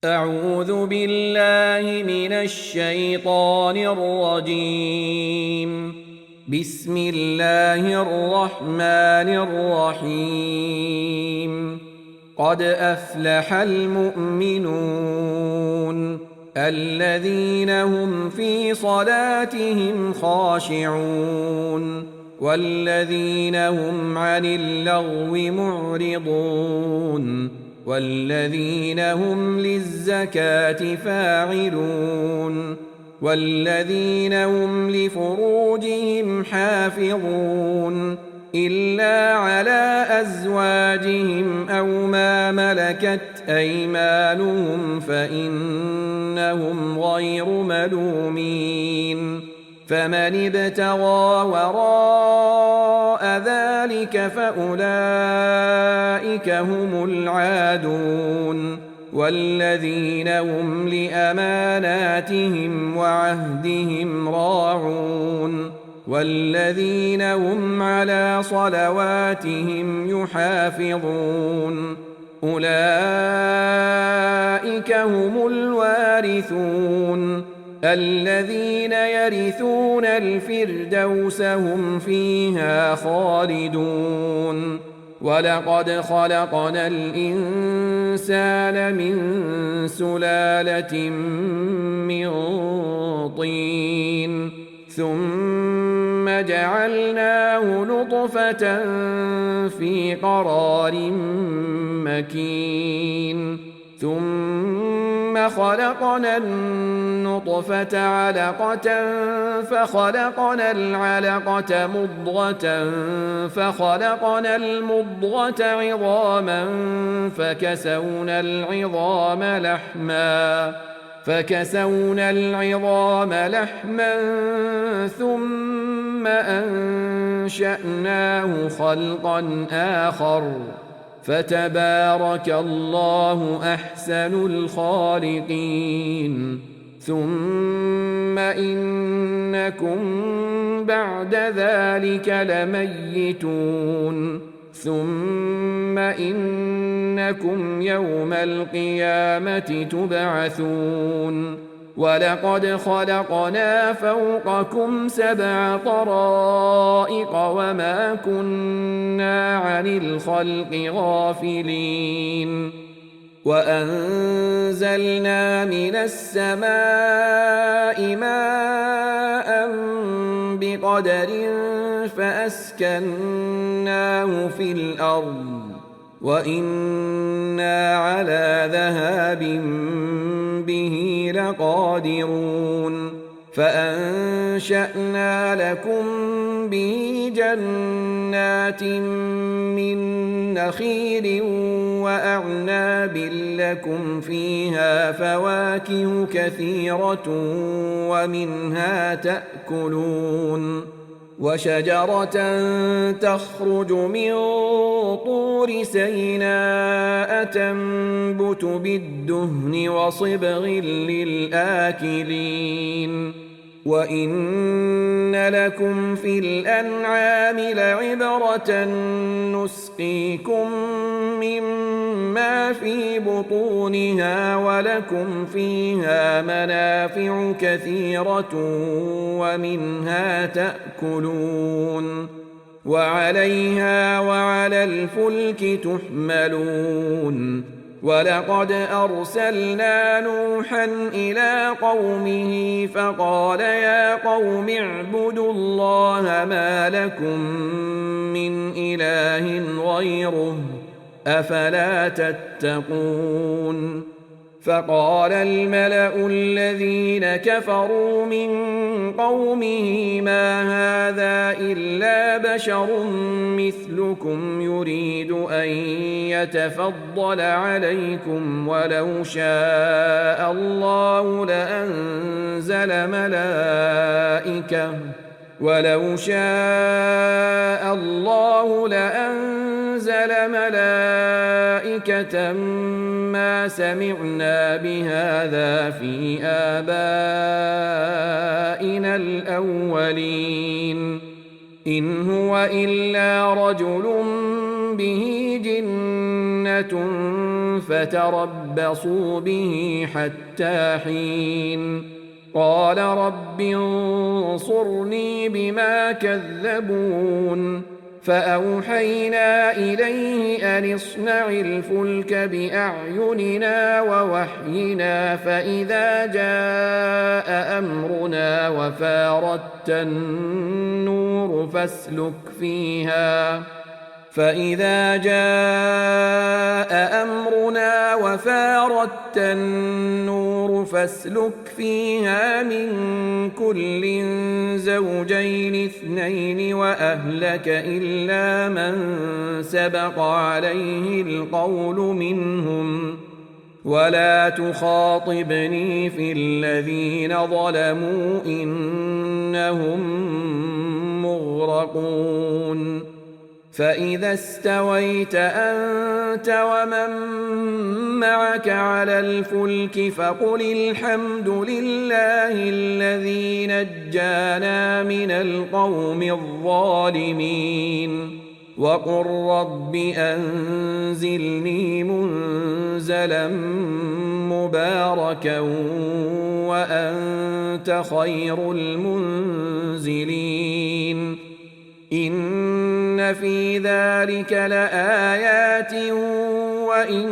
أعوذ بالله من الشيطان الرجيم. بسم الله الرحمن الرحيم. قد أفلح المؤمنون الذين هم في صلاتهم خاشعون والذين هم عن اللغو معرضون والذين هم للزكاة فاعلون والذين هم لفروجهم حافظون إلا على أزواجهم أو ما ملكت أيمانهم فإنهم غير ملومين فمن ابتغى وراء ذلك فأولئك هم العادون والذين هم لأماناتهم وعهدهم راعون والذين هم على صلواتهم يحافظون أولئك هم الوارثون الذين يرثون الفردوس هم فيها خالدون ولقد خلقنا الإنسان من سلالة من طين ثم جعلناه نطفة في قرار مكين ثم خلقنا النطفة علقة فخلقنا العلقة مضغة فخلقنا المضغة عظاما فكسونا العظام لحما ثم أنشأناه خلقا آخر فتبارك الله أحسن الخالقين ثم إنكم بعد ذلك لميتون ثم إنكم يوم القيامة تبعثون ولقد خلقنا فوقكم 7 طرائق وما كنا عن الخلق غافلين وأنزلنا من السماء ماء بقدر فأسكناه في الأرض وإنا على ذهاب به لقادرون فأنشأنا لكم به جنات من نخيل وأعناب لكم فيها فواكه كثيرة ومنها تأكلون وشجرة تخرج من طور سيناء تنبت بالدهن وصبغ للآكلين وإن لكم في الأنعام لعبرة نسقيكم مما في بطونها ولكم فيها منافع كثيرة ومنها تأكلون وعليها وعلى الفلك تحملون ولقد أرسلنا نوحا إلى قومه فقال يا قوم اعبدوا الله ما لكم من إله غيره أفلا تتقون فقال الملأ الذين كفروا من قومه ما هذا إلا بشر مثلكم يريد أن يتفضل عليكم ولو شاء الله لأنزل ملائكة ما سمعنا بهذا في آبائنا الأولين إن هو إلا رجل به جنة فتربصوا به حتى حين قال رب انصرني بما كذبون فأوحينا إليه أن اصنع الفلك بأعيننا ووحينا فإذا جاء أمرنا وفاردت النور فاسلك فيها من كل زوجين اثنين وأهلك إلا من سبق عليه القول منهم ولا تخاطبني في الذين ظلموا إنهم مغرقون فإذا استويت أنت ومن معك على الفلك فقل الحمد لله الذي نجانا من القوم الظالمين وقل رب أنزلني منزلا مباركا وأنت خير المنزلين إن في ذلك لآيات وإن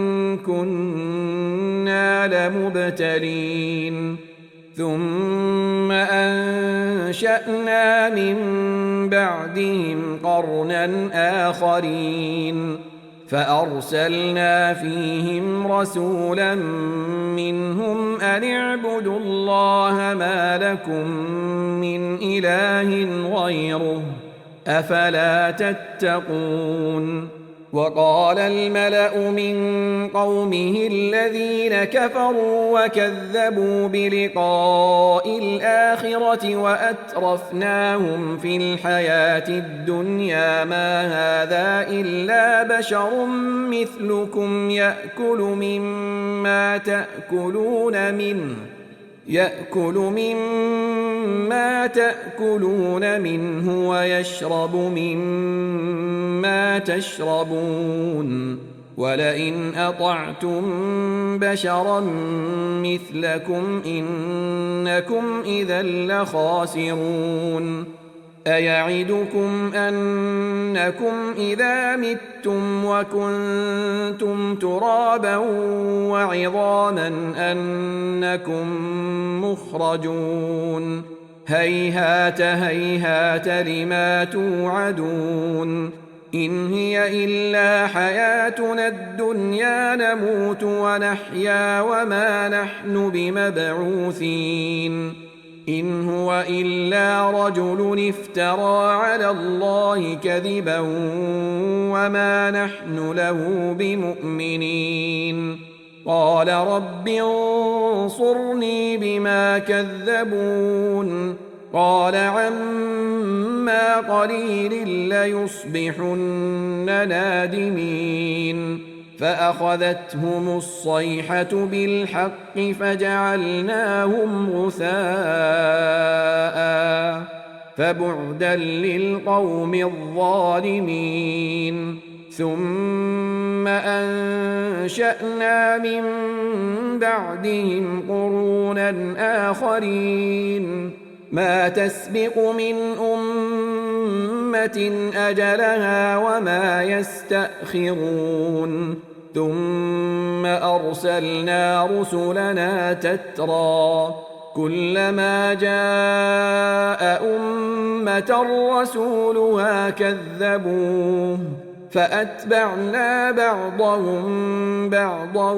كنا لمبتلين ثم أنشأنا من بعدهم قرنا آخرين فأرسلنا فيهم رسولا منهم أن اعبدوا الله ما لكم من إله غيره أفلا تتقون وقال الملأ من قومه الذين كفروا وكذبوا بلقاء الآخرة وأترفناهم في الحياة الدنيا ما هذا إلا بشر مثلكم يأكل مما تأكلون منه ويشرب مما تشربون ولئن أطعتم بشرا مثلكم إنكم إذا لخاسرون أيعدكم أنكم إذا متم وكنتم ترابا وعظاما أنكم مخرجون هيهات هيهات لما توعدون إن هي إلا حياتنا الدنيا نموت ونحيا وما نحن بمبعوثين إن هو إلا رجل افترى على الله كذبا وما نحن له بمؤمنين قال رب انصرني بما كذبون قال عما قليل ليصبحن نادمين فأخذتهم الصيحة بالحق فجعلناهم غثاء فبعدا للقوم الظالمين ثم أنشأنا من بعدهم قرونا آخرين ما تسبق من أمة أجلها وما يستأخرون ثم أرسلنا رسلنا تترى كلما جاء أمة رسولها كذبوه فأتبعنا بعضهم بعضا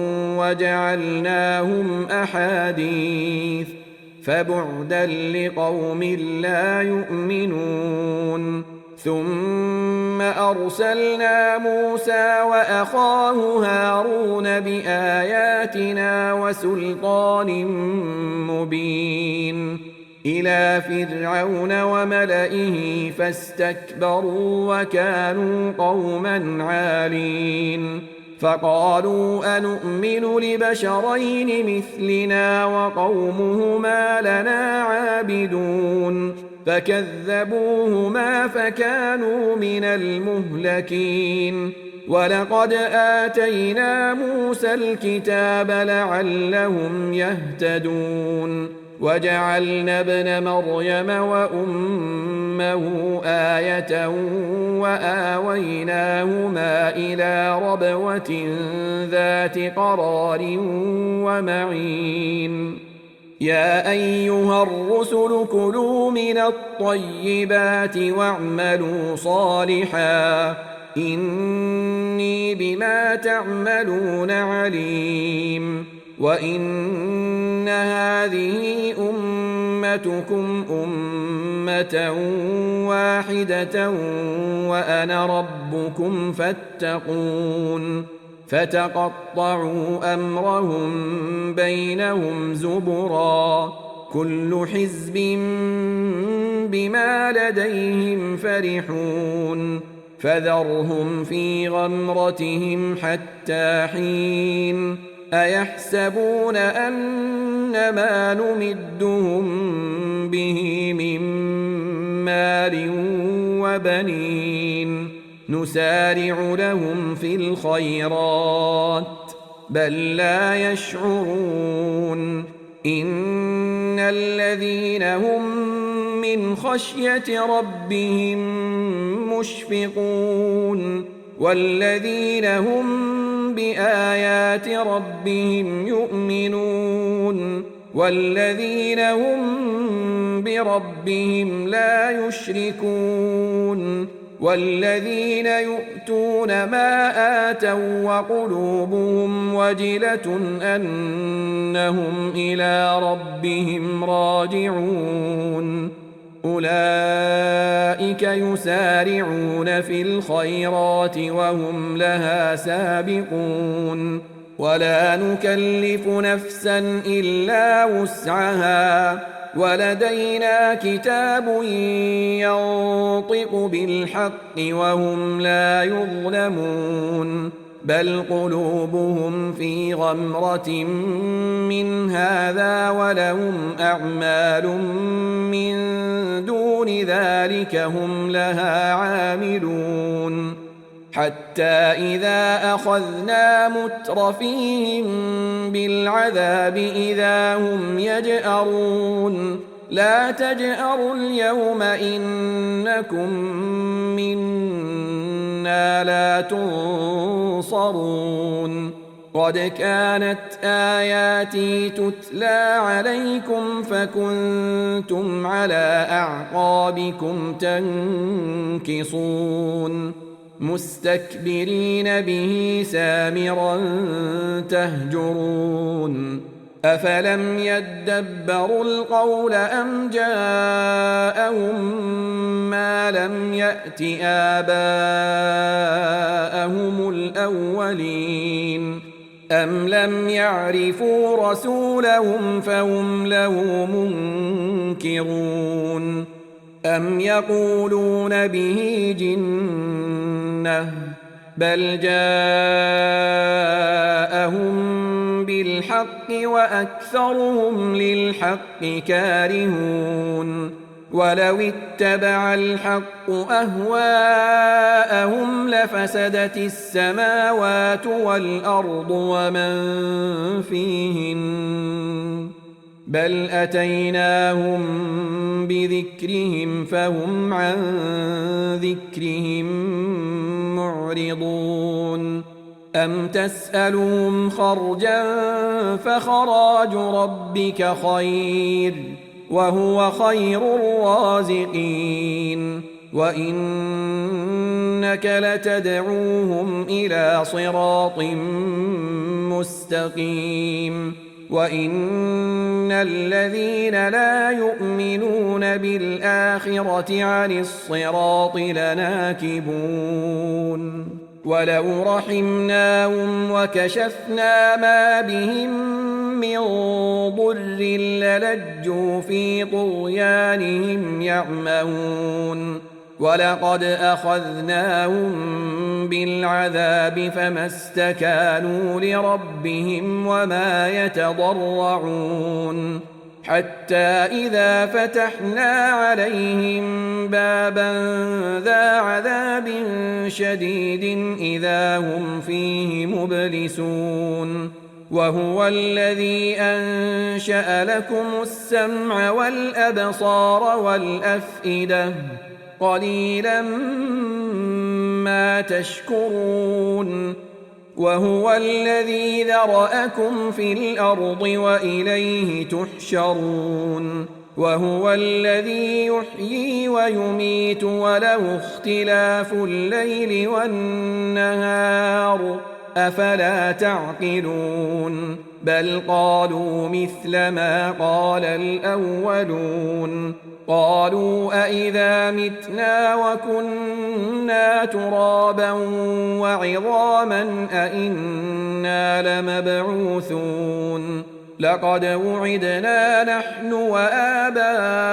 وجعلناهم أحاديث فبعدا لقوم لا يؤمنون ثم أرسلنا موسى وأخاه هارون بآياتنا وسلطان مبين إلى فرعون وملئه فاستكبروا وكانوا قوما عالين فقالوا أنؤمن لبشرين مثلنا وقومهما لنا عابدون فكذبوهما فكانوا من المهلكين ولقد آتينا موسى الكتاب لعلهم يهتدون وجعلنا ابن مريم وأمه آية وآويناهما إلى ربوة ذات قرار ومعين يا أيها الرسل كلوا من الطيبات واعملوا صالحا إني بما تعملون عليم وإن هذه أمتكم أمة واحدة وأنا ربكم فاتقون فتقطعوا أمرهم بينهم زبرا كل حزب بما لديهم فرحون فذرهم في غمرتهم حتى حين أيحسبون أن ما نمدهم به من مال وبنين نسارع لهم في الخيرات بل لا يشعرون إن الذين هم من خشية ربهم مشفقون والذين هم بآيات ربهم يؤمنون والذين هم بربهم لا يشركون والذين يؤتون ما آتوا وقلوبهم وجلة أنهم إلى ربهم راجعون أولئك يسارعون في الخيرات وهم لها سابقون ولا نكلف نفسا إلا وسعها ولدينا كتاب ينطق بالحق وهم لا يظلمون بل قلوبهم في غمرة من هذا ولهم أعمال من دون ذلك هم لها عاملون حتى إذا أخذنا مترفيهم بالعذاب إذا هم يجأرون لا تجأروا اليوم إنكم منا لا تنصرون قد كانت آياتي تتلى عليكم فكنتم على أعقابكم تنكصون مستكبرين به سامرا تهجرون أفلم يدبروا القول أم جاءهم ما لم يأت آباءهم الأولين أم لم يعرفوا رسولهم فهم له منكرون أم يقولون به جنة بل جاءهم بالحق وأكثرهم للحق كارهون ولو اتبع الحق أهواءهم لفسدت السماوات والأرض ومن فيهن بل أتيناهم بذكرهم فهم عن ذكرهم معرضون أم تسألهم خرجا فخراج ربك خير وهو خير الرازقين وإنك لتدعوهم إلى صراط مستقيم وإن الذين لا يؤمنون بالآخرة عن الصراط لناكبون ولو رحمناهم وكشفنا ما بهم من ضر للجوا في طغيانهم يعمهون ولقد أخذناهم بالعذاب فما استكانوا لربهم وما يتضرعون حتى إذا فتحنا عليهم بابا ذا عذاب شديد إذا هم فيه مبلسون وهو الذي أنشأ لكم السمع والأبصار والأفئدة قليلا ما تشكرون وهو الذي ذرأكم في الأرض وإليه تحشرون وهو الذي يحيي ويميت وله اختلاف الليل والنهار أفلا تعقلون بل قالوا مثل ما قال الأولون قالوا أئذا متنا وكنا ترابا وعظاما أئنا لمبعوثون لقد وعدنا نحن وآباؤنا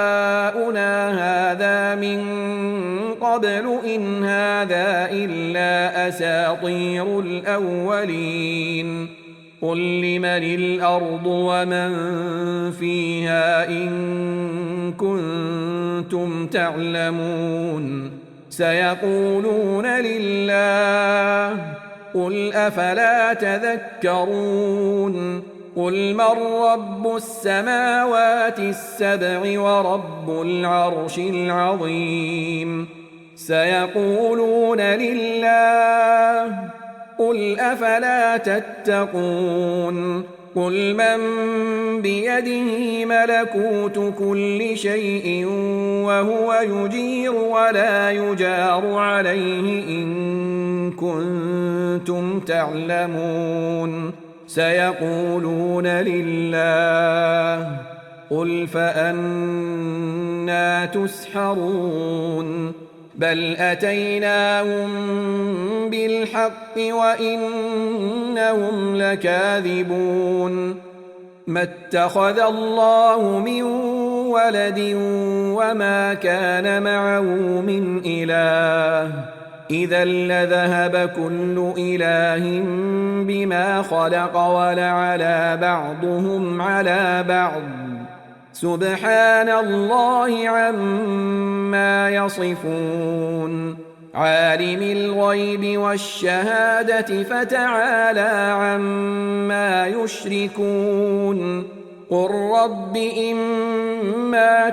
هذا من قبل إن هذا إلا أساطير الأولين قل لمن الأرض ومن فيها إن كنتم تعلمون سيقولون لله قل أفلا تذكرون قل من رب السماوات السبع ورب العرش العظيم سيقولون لله قل أفلا تتقون قل من بيده ملكوت كل شيء وهو يجير ولا يجار عليه إن كنتم تعلمون سيقولون لله قل فأنى تسحرون بل أتيناهم بالحق وإنهم لكاذبون ما اتخذ الله من ولد وما كان معه من إله إذا لذهب كل إله بما خلق ولعلى بعضهم على بعض سبحان الله عما يصفون عالم الغيب والشهادة فتعالى عما يشركون قل رب إما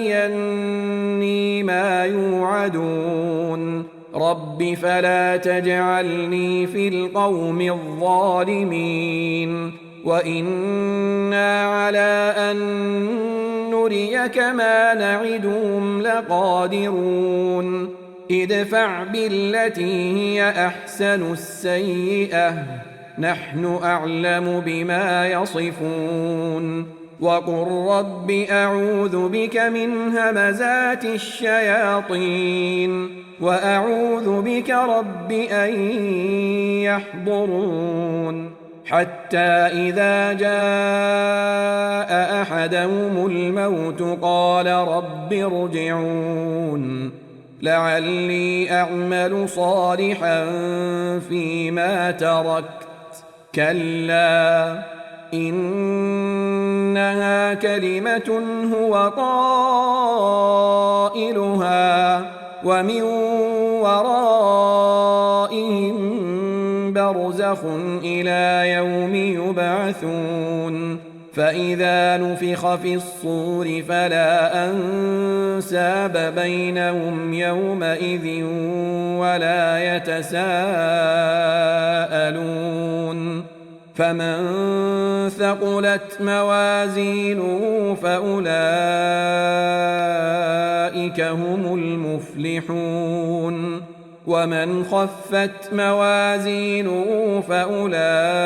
تريني ما يوعدون رب فلا تجعلني في القوم الظالمين وإنا على أن نريك ما نعدهم لقادرون ادفع بالتي هي أحسن السيئة نحن أعلم بما يصفون وقل رب أعوذ بك من همزات الشياطين وأعوذ بك رب أن يحضرون حتى إذا جاء أحدهم الموت قال رب ارجعون لعلي أعمل صالحا فيما تركت كلا إنها كلمة هو قائلها ومن ورائهم برزخ إلى يوم يبعثون فإذا نفخ في الصور فلا أنساب بينهم يومئذ ولا يتساءلون فمن ثقلت موازينه فأولئك هم المفلحون ومن خفت موازينه فأولئك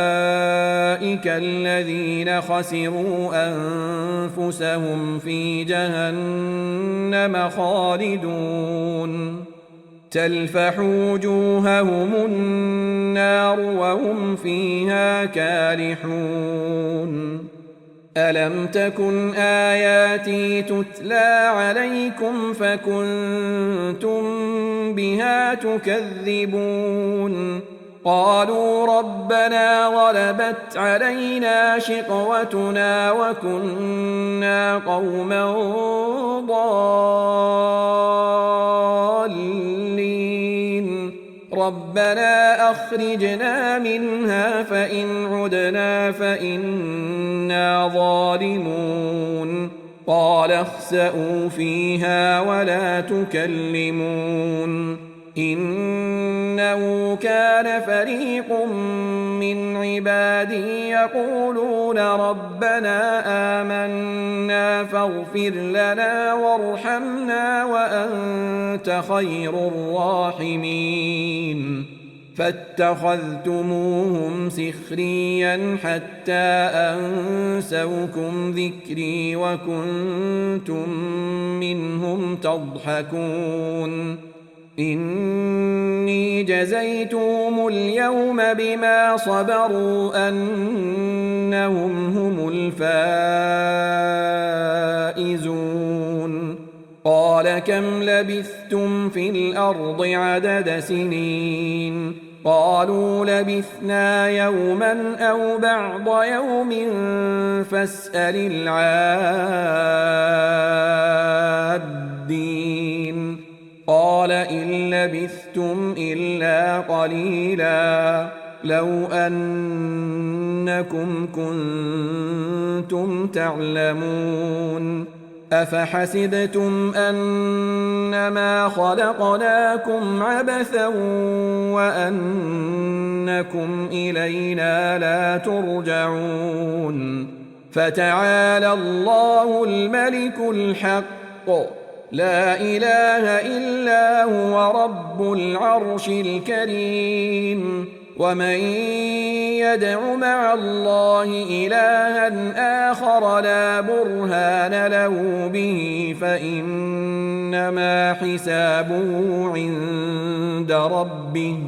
الذين خسروا أنفسهم في جهنم خالدون تلفح وجوههم النار وهم فيها كالحون ألم تكن آياتي تتلى عليكم فكنتم بها تكذبون قالوا ربنا غلبت علينا شقوتنا وكنا قوما ضالين ربنا أخرجنا منها فإن عدنا فإنا ظالمون قال اخسئوا فيها ولا تكلمون إنه كان فريق من عبادي يقولون ربنا آمنا فاغفر لنا وارحمنا وأنت خير الراحمين فاتخذتموهم سخريا حتى أنسوكم ذكري وكنتم منهم تضحكون إني جزيتهم اليوم بما صبروا أنهم هم الفائزون قال كم لبثتم في الأرض عدد سنين قالوا لبثنا يوما أو بعض يوم فاسأل العادين قال إن لبثتم إلا قليلا لو أنكم كنتم تعلمون أفحسبتم أنما خلقناكم عبثا وأنكم إلينا لا ترجعون فتعالى الله الملك الحق لا إله إلا هو رب العرش الكريم ومن يدع مع الله إلها آخر لا برهان له به فإنما حسابه عند ربه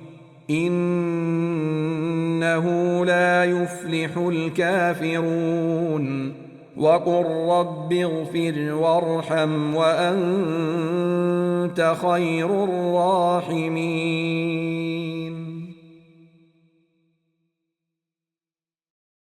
إنه لا يفلح الكافرون وقل رب اغفر وارحم وأنت خير الراحمين